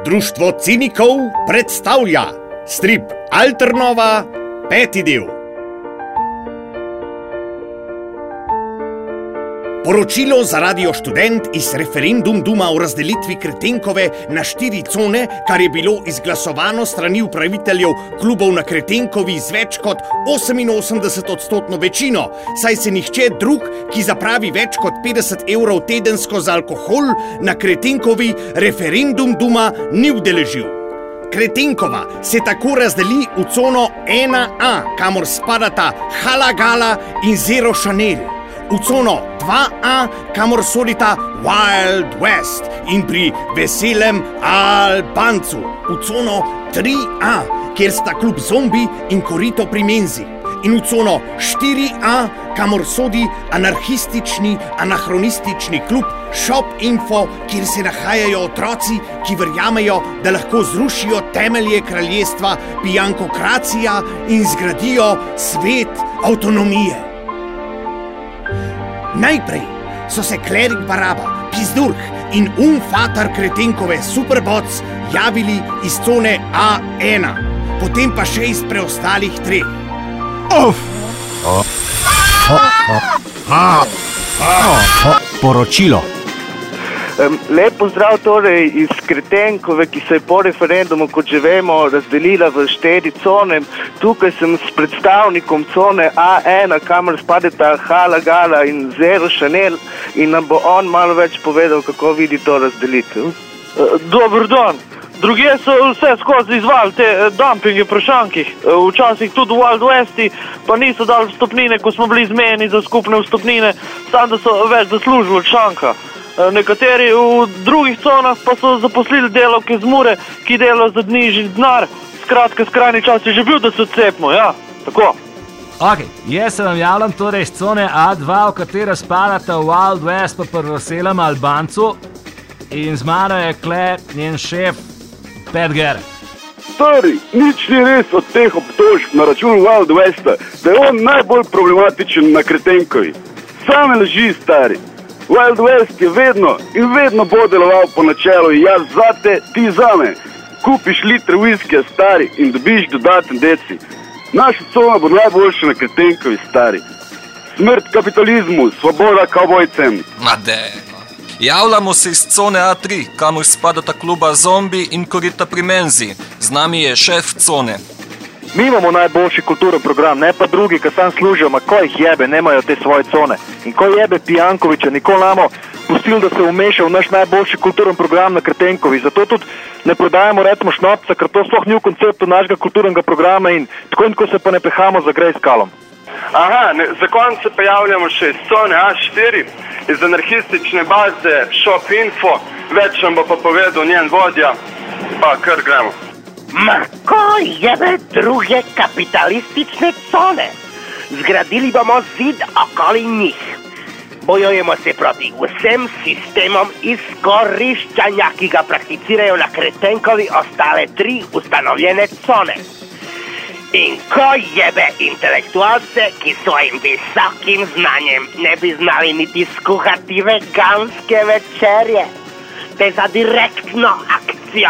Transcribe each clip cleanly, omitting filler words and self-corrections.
Društvo cinikov predstavlja strip Alternova, 5. del. Poročilo za Radio Študent iz referendum Duma o razdelitvi Kretenkove na 4 cone, kar je bilo izglasovano strani upraviteljev klubov na Kretenkovi z več kot 88% večino, saj se nihče drug, ki zapravi več kot 50 € tedensko za alkohol, na Kretenkovi referendum Duma ni udeležil. Kretenkova se tako razdeli v cono 1A, kamor spadata Hala Gala in Zero Chanel. V cono 2A, kamor sodita Wild West in pri Veselem Albancu. V cono 3A, kjer sta klub Zombi in Korito pri Menzi. In v cono 4A, kamor sodi anarhistični, anahronistični klub Shop Info, kjer se nahajajo otroci, ki verjamejo, da lahko zrušijo temelje kraljestva pijankokracija in zgradijo svet avtonomije. Najprej so se klerik Baraba, Pizdurh in Fatar Kretenkove Superbots javili iz cone A1, potem pa še iz preostalih 3. Poročilo. Lep pozdrav torej iz Kretenkove, ki se je po referendumu, kot že vemo, razdelila v 4 cone. Tukaj sem s predstavnikom cone A1, kamor spadata Hala Gala in Zero Chanel, in nam bo on malo več povedal, kako vidi to razdelitev. Dober dan. Drugje so vse skozi izvali te dumpinge vprašankih. Včasih tudi v Wild Westi pa niso dali vstopnine, ko smo bili zmeni za skupne vstopnine, samo da so več zaslužili od šanka. Nekateri v drugih conah pa so zaposlili delavke z Mure, ki delajo za nižji denar. Skratka, skrajni čas je že bil, da se odcepimo, ja, tako. Ok, jaz se vam javljam torej iz cone A2, v katero spadata Wild West pa pri Veselem Albancu, in z mano je kle njen šef Pedger. Stari, nič ni res od teh obtožb na račun Wild Westa, da je on najbolj problematičen na Kretenkovi. Same laži, stari. Wild West je vedno in vedno bo deloval po načelu jaz zate, ti zame. Kupiš liter viskija, stari, in dobiš dodaten deci. Naša cona bo najboljša na Kretenkovi, stari. Smrt kapitalizmu, svoboda kavbojcem. Javljamo se iz cone A3, kamor spadata kluba Zombi in Korita pri Menzi. Z nami je šef cone. Mi imamo najboljši kulturen program, ne pa drugi, ki sam služijo, ma ko jih jebe, nemajo te svoje cone. In ko jebe Pijankovića, nikoli namo pustil, da se umeša v naš najboljši kulturen program na Kretenkovi. Zato tudi ne prodajamo recimo šnopca, ker to sploh ni v konceptu našega kulturnega programa in tako se pa ne pehamo za grej skalom. Aha, za konec se pa javljamo še iz cone A4, iz anarhistične baze Shop Info, več nam bo pa povedal njen vodja, pa kar gremo. Ma ko jebe druge kapitalistične cone? Zgradili bomo zid okoli njih. Bojujemo se proti vsem sistemom izkoriščanja, ki ga prakticirajo na Kretenkovi ostale 3 ustanovljene cone. In ko jebe intelektualce, ki svojim visokim znanjem ne bi znali niti skuhati veganske večerje, te za direktno akcijo.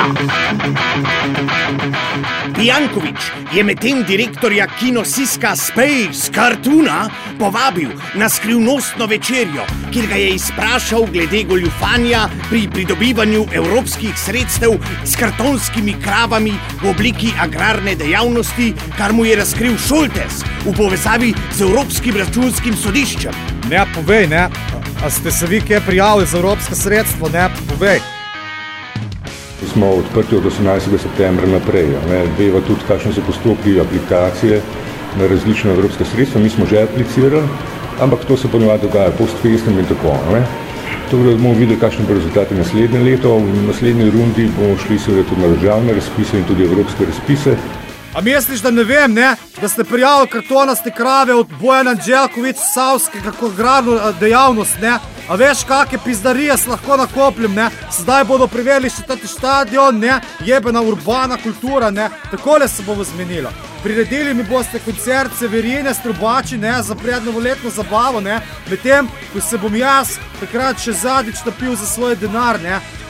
Pijanković je medtem direktorja kinosiska Space Cartoona povabil na skrivnostno večerjo, kjer ga je izprašal glede goljufanja pri pridobivanju evropskih sredstev s kartonskimi kravami v obliki agrarne dejavnosti, kar mu je razkril Šoltes v povezavi z Evropskim računskim sodiščem. Ne, povej, ne. A ste se vi kaj prijavili za evropska sredstva, ne, povej. Smo odprti od 18. septembra naprej. Veva tudi, kakšne so postopki aplikacije na različne evropske sredstva. Mi smo že aplicirali, ampak to se ponovadi dogaja post festem in tako. Tako da bomo videli, kakšne bo rezultati naslednje leto. V naslednji rundi bomo šli seveda tudi na državne razpise in tudi evropske razpise. A misliš, da ne vem, ne? Da ste prijavili kartonaste krave od Bojana Anđelković Savskega kot agrarno dejavnost, ne? A veš, kakve pizdarije se lahko nakopljem, ne? Zdaj bodo priveli še tati štadion, ne? Jebena urbana kultura, ne? Takole se bo zmenilo. Priredili mi boste koncert Severine Strubači, ne? Za prednovoletno zabavo, ne? Medtem, ko se bom jaz takrat še zadnjič napil za svoj denar, ne?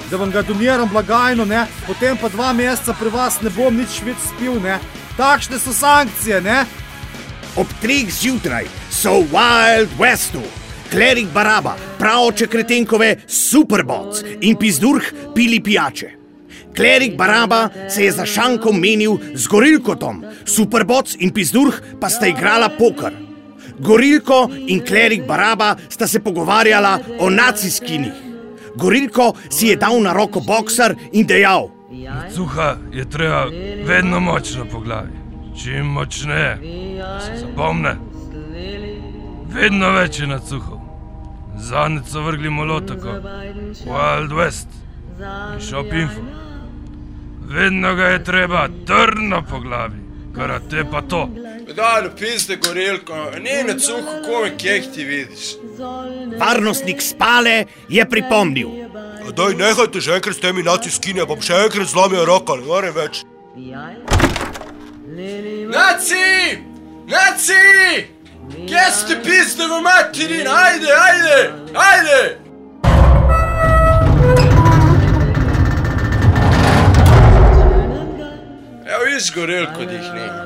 da vam ga doniram blagajno, ne, potem pa 2 meseca pri vas ne bom nič več spil, ne. Takšne so sankcije, ne. Ob 3 zjutraj so v Wild Westu Klerik Baraba, praoče Kretenkove Superboc in Pizdurh pili pijače. Klerik Baraba se je za šankom menil z Gorilkotom, Superboc in Pizdurh pa sta igrala poker. Gorilko in Klerik Baraba sta se pogovarjala o naciskinih. Gorilko si je dal na roko boksar in dejal: Cuha je treba vedno močno po glavi. Čim močneje, se zapomne. Vedno več je nacuhal. Zadnjič so vrgli molotoko, Wild West in Shop Info. Vedno ga je treba trno po glavi, karate pa to. Daj, pizde Gorilko, ne nacuhu, kome kjeh ti vidiš. Varnostnik Spale je pripomnil: Daj, nehajte že enkrat s temi naciskine, bom še enkrat zlomil roko, ne morem več. Naci! Naci! Kje ste pizde v materin? Ajde, ajde, ajde! Evo viš Gorilko, dih nema.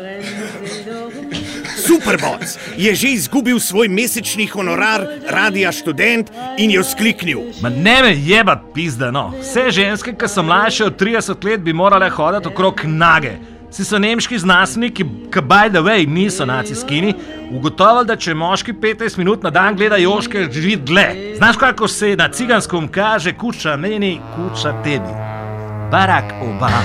Superboc je že izgubil svoj mesečni honorar Radia Študent in je vzkliknil: Ma ne me jebat, pizda, no. Vse ženske, ki so mlajše od 30 let, bi morale hoditi okrog nage. Si so nemški znanstveniki, ki by the way niso naciskini, ugotovili, da če moški 15 minut na dan gleda joške, živi dlje. Znaš, kako se na ciganskom kaže kuča meni, kuča tebi? Barack Obama.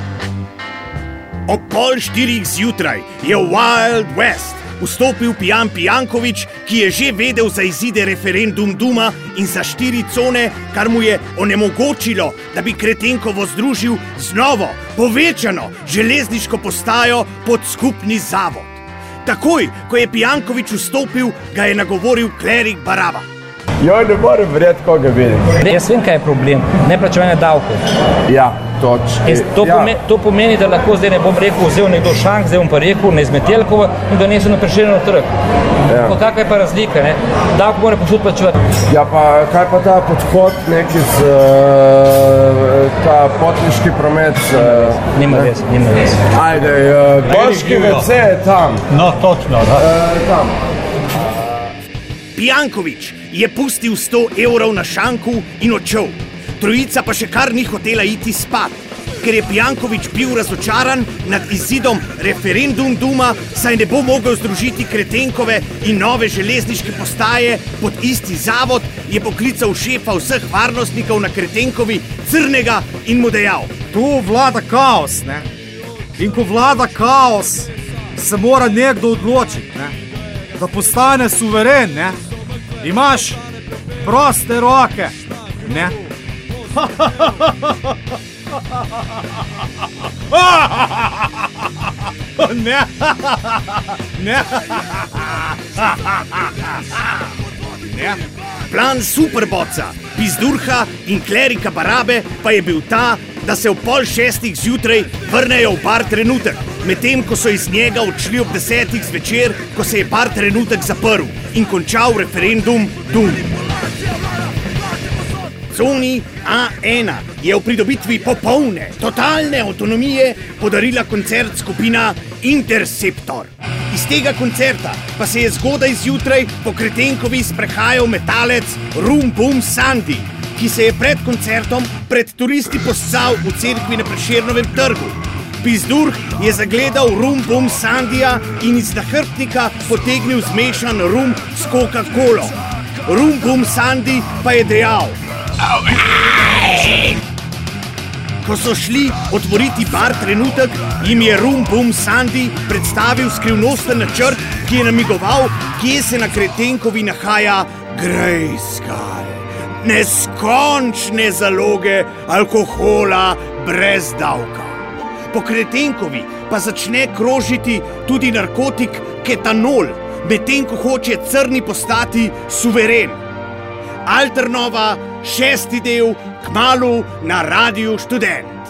Ob 3:30 zjutraj je v Wild West vstopil pijan Pijanković, ki je že vedel za izide referendum Duma in za 4 cone, kar mu je onemogočilo, da bi Kretenkovo združil z novo, povečano železniško postajo pod skupni zavod. Takoj, ko je Pijanković vstopil, ga je nagovoril Klerik Baraba. Joj, ne morem verjeti, koga vidim. Jaz vem, kaj je problem, neplačevanje davkov. Ja, točno. To pomeni, da lahko zdaj ne bom rekel, vzel nekdo šank, zdaj bom pa rekel, ne iz Metelkova in ga nesel na Prešernov trg. Ja. Kakva je pa razlika, ne? Davko mora posud plačevati. Ja, pa kaj pa ta podhod neki z ta potniški promet? Nima res. Ajde, Boški WC je tam. No, točno, da. Tam. Pijanković je pustil 100 evrov na šanku in odšel. Trojica pa še kar ni hotela iti spat, ker je Pijanković bil razočaran nad izidom referendum Duma, saj ne bo mogel združiti Kretenkove in nove železniške postaje pod isti zavod, je poklical šefa vseh varnostnikov na Kretenkovi, Crnega, in mu dejal: Tu vlada kaos, ne? In ko vlada kaos, se mora nekdo odločiti, ne? Da postane suveren, ne? Imaš proste roke, ne? Ne, ne, ne. Plan Superboca, Pizdurha in Klerika Barabe pa je bil ta, da se ob 5:30 zjutraj vrnejo v Bar Trenutek, medtem ko so iz njega odšli ob 10 zvečer, ko se je Bar Trenutek zaprl in končal referendum Dum. Coni A1 je v pridobitvi popolne, totalne avtonomije podarila koncert skupina Interceptor. Iz tega koncerta pa se je zgodaj zjutraj po Kretenkovi sprehajal metalec Rum Bum Sandy, ki se je pred koncertom pred turisti poscal v cerkvi na Prešernovem trgu. Pizdurh je zagledal Rum Bum Sandyja in iz nahrbtnika potegnil zmešan rum s Coca-Colo. Rum Bum Sandy pa je dejal: Ko so šli otvoriti Bar Trenutek, jim je Rum Bum Sandy predstavil skrivnosten načrt, ki je namigoval, kje se na Kretenkovi nahaja Grayskull. Neskončne zaloge alkohola brez davka. Po Kretenkovi pa začne krožiti tudi narkotik ketanol, medtem ko hoče Crni postati suveren. Alternova, 6. del, kmalu na Radiu Študent.